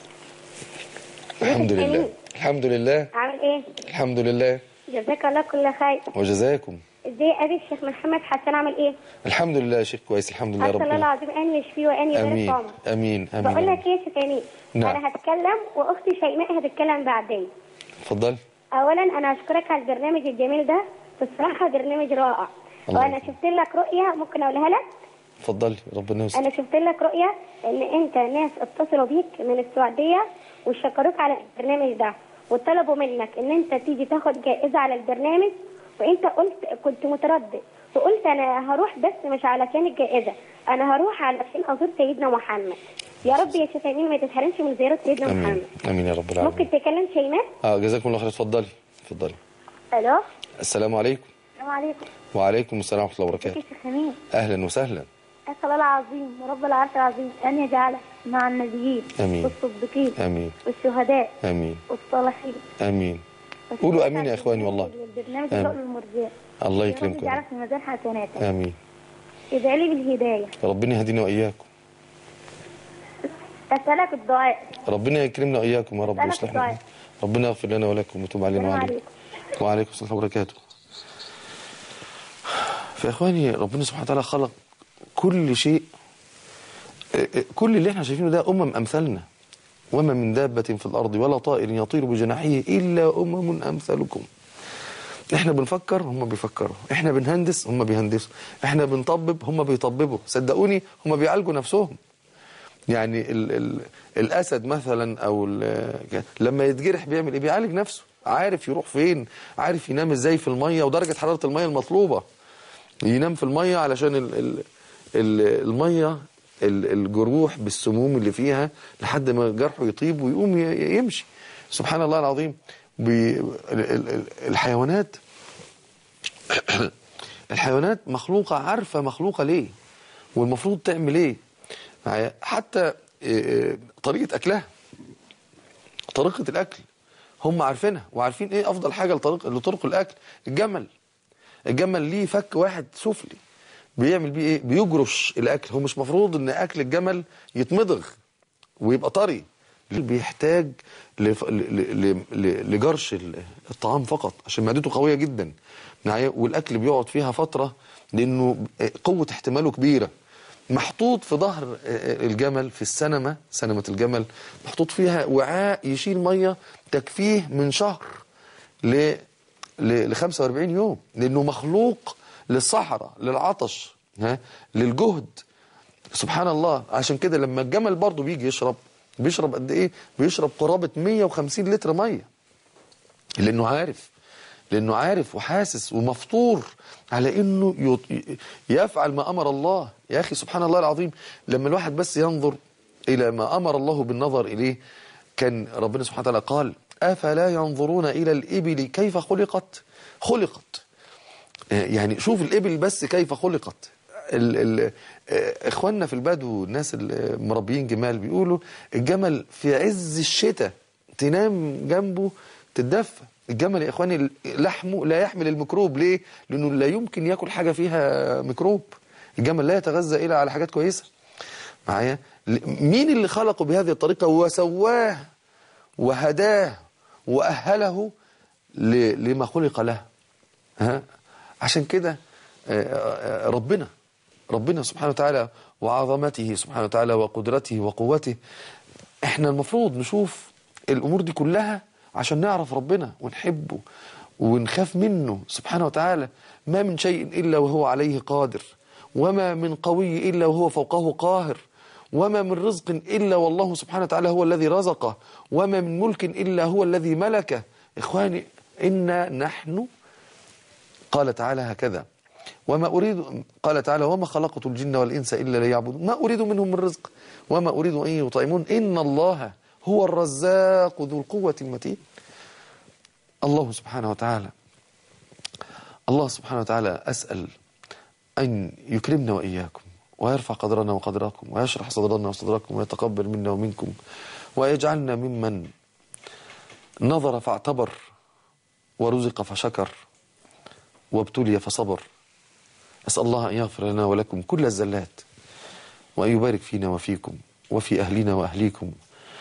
الحمد لله. الحمد لله. عامل ايه؟ الحمد لله. جزاك الله كل خير. وجزاكم. ازاي ابي الشيخ محمد حسن عامل ايه؟ الحمد لله يا شيخ كويس الحمد لله. ربنا الله العظيم ان يشفيه وان يبارك في عمره. امين امين. بقول لك ايه يا شيخ امين؟ نعم. انا هتكلم واختي شيماء هتتكلم بعدين. اتفضل. اولا انا اشكرك على البرنامج الجميل ده، بصراحه برنامج رائع. وانا شفت لك رؤيه ممكن اقولها لك؟ اتفضلي ربنا يستر. انا شفت لك رؤيه ان انت ناس اتصلوا بيك من السعوديه وشكروك على البرنامج ده وطلبوا منك ان انت تيجي تاخد جائزه على البرنامج، وانت قلت كنت متردد وقلت انا هروح بس مش علشان الجائزه، انا هروح علشان ازور سيدنا محمد. يا رب يا شيخ امين ما تتحرمش من زياره سيدنا أمين. محمد. امين يا رب العالمين. ممكن تكلم شيماء؟ اه جزاكم الله خير. اتفضلي اتفضلي. الو. السلام عليكم. السلام عليكم. وعليكم السلام ورحمه الله وبركاته. يا شيخ امين. اهلا وسهلا. اسال الله العظيم ورب العرش العظيم ان يجعلك مع النبيين امين والصديقين امين والشهداء امين والصالحين امين. قولوا امين يا اخواني والله. البرنامج المرجع. الله يكرمكم. يجعلك في ميزان حسناتك. امين. ادعي لي بالهدايه. ربنا يهدينا واياكم. اسالك الدعاء. ربنا يكرمنا واياكم يا رب ويصلحنا. ربنا يغفر لنا ولكم ويتوب علينا وعليكم. وعليكم السلام وبركاته. فاخواني ربنا سبحانه وتعالى خلق كل شيء، كل اللي احنا شايفينه ده امم امثالنا. وما من دابة في الارض ولا طائر يطير بجناحيه الا امم امثالكم. احنا بنفكر هم بيفكروا، احنا بنهندس هم بيهندسوا، احنا بنطبب هم بيطببوا، صدقوني هم بيعالجوا نفسهم. يعني ال ال الاسد مثلا او لما يتجرح بيعمل ايه؟ بيعالج نفسه، عارف يروح فين، عارف ينام ازاي في الميه ودرجه حراره الميه المطلوبه. ينام في الميه علشان ال ال ال الميه الجروح بالسموم اللي فيها لحد ما جرحه يطيب ويقوم يمشي. سبحان الله العظيم. الحيوانات الحيوانات مخلوقة عارفة مخلوقة ليه والمفروض تعمل ايه. حتى طريقة أكلها، طريقة الأكل هم عارفينها وعارفين ايه أفضل حاجة لطريق لطرق الأكل. الجمل الجمل ليه فك واحد سفلي بيعمل بيه ايه؟ بيجرش الأكل. هو مش مفروض ان أكل الجمل يتمضغ ويبقى طري، بيحتاج لجرش الطعام فقط عشان معدته قوية جدا، والأكل بيقعد فيها فترة لأنه قوة احتماله كبيرة. محطوط في ظهر الجمل في السنمة، سنمة الجمل محطوط فيها وعاء يشيل مية تكفيه من شهر ل ل خمسة وأربعين يوم، لأنه مخلوق للصحراء، للعطش، ها، للجهد. سبحان الله. عشان كده لما الجمل برضه بيجي يشرب بيشرب قد ايه؟ بيشرب قرابة مية وخمسين لتر مية، لأنه عارف لأنه عارف وحاسس ومفطور على أنه يفعل ما أمر الله. يا أخي سبحان الله العظيم، لما الواحد بس ينظر إلى ما أمر الله بالنظر إليه، كان ربنا سبحانه وتعالى قال أفلا ينظرون إلى الإبل كيف خلقت خلقت يعني شوف الإبل بس كيف خلقت. ال ال إخواننا في البدو الناس المربيين جمال بيقولوا الجمل في عز الشتاء تنام جنبه تتدفى، الجمل يا إخواني لحمه لا يحمل الميكروب. ليه؟ لأنه لا يمكن يأكل حاجة فيها ميكروب. الجمل لا يتغذى إلا على حاجات كويسة معايا. مين اللي خلقه بهذه الطريقة وسواه وهداه وأهله لما خلق له؟ ها؟ عشان كده ربنا ربنا سبحانه وتعالى وعظمته سبحانه وتعالى وقدرته وقوته، احنا المفروض نشوف الأمور دي كلها عشان نعرف ربنا ونحبه ونخاف منه سبحانه وتعالى. ما من شيء إلا وهو عليه قادر، وما من قوي إلا وهو فوقه قاهر، وما من رزق إلا والله سبحانه وتعالى هو الذي رزقه، وما من ملك إلا هو الذي ملكه. إخواني إنا نحن قال تعالى هكذا وما أريد قال تعالى وما خلقت الجن والإنس إلا ليعبدون ما أريد منهم من رزق وما أريد أن يطعمون إن الله هو الرزاق ذو القوة المتين. الله سبحانه وتعالى الله سبحانه وتعالى أسأل أن يكرمنا وإياكم ويرفع قدرنا وقدركم ويشرح صدرنا وصدركم ويتقبل منا ومنكم ويجعلنا ممن نظر فاعتبر ورزق فشكر وابتلي فصبر. أسأل الله أن يغفر لنا ولكم كل الزلات وأن يبارك فينا وفيكم وفي أهلنا وأهليكم.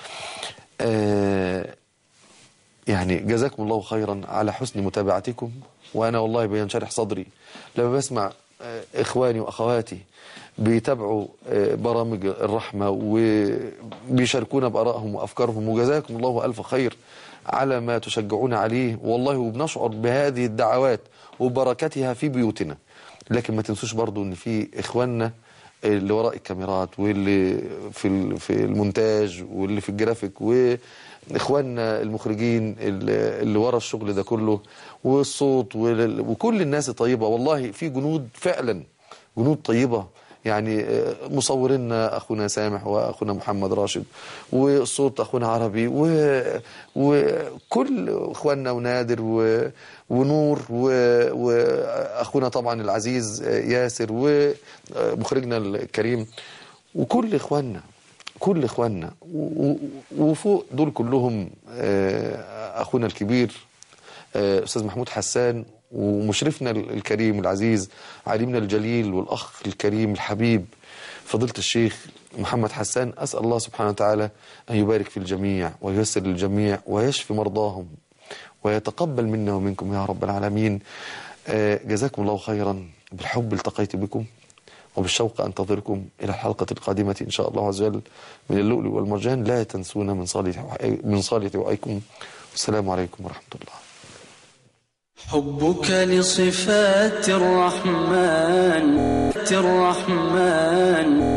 آه يعني جزاكم الله خيرا على حسن متابعتكم. وأنا والله بينشرح صدري لما بسمع آه إخواني وأخواتي بيتابعوا آه برامج الرحمة وبيشاركونا بآرائهم وأفكارهم. وجزاكم الله ألف خير على ما تشجعون عليه والله، وبنشعر بهذه الدعوات وبركتها في بيوتنا. لكن ما تنسوش برضو ان في اخواننا اللي وراء الكاميرات واللي في في المونتاج واللي في الجرافيك واخواننا المخرجين اللي ورا الشغل ده كله والصوت وكل الناس الطيبة. والله في جنود فعلا جنود طيبة، يعني مصورينا أخونا سامح وأخونا محمد راشد، والصوت أخونا عربي، وكل أخواننا ونادر ونور وأخونا طبعا العزيز ياسر ومخرجنا الكريم وكل إخواننا كل إخواننا وفوق دول كلهم أخونا الكبير أستاذ محمود حسان ومشرفنا الكريم العزيز عالمنا الجليل والأخ الكريم الحبيب فضيلة الشيخ محمد حسان. أسأل الله سبحانه وتعالى أن يبارك في الجميع وييسر للجميع ويشفي مرضاهم ويتقبل منا ومنكم يا رب العالمين. جزاكم الله خيرا. بالحب التقيت بكم وبالشوق أنتظركم إلى الحلقة القادمة إن شاء الله عز وجل من اللؤلؤ والمرجان. لا تنسونا من صالح من صالح دعائكم. والسلام عليكم ورحمة الله. حبك لصفات الرحمن الرحمن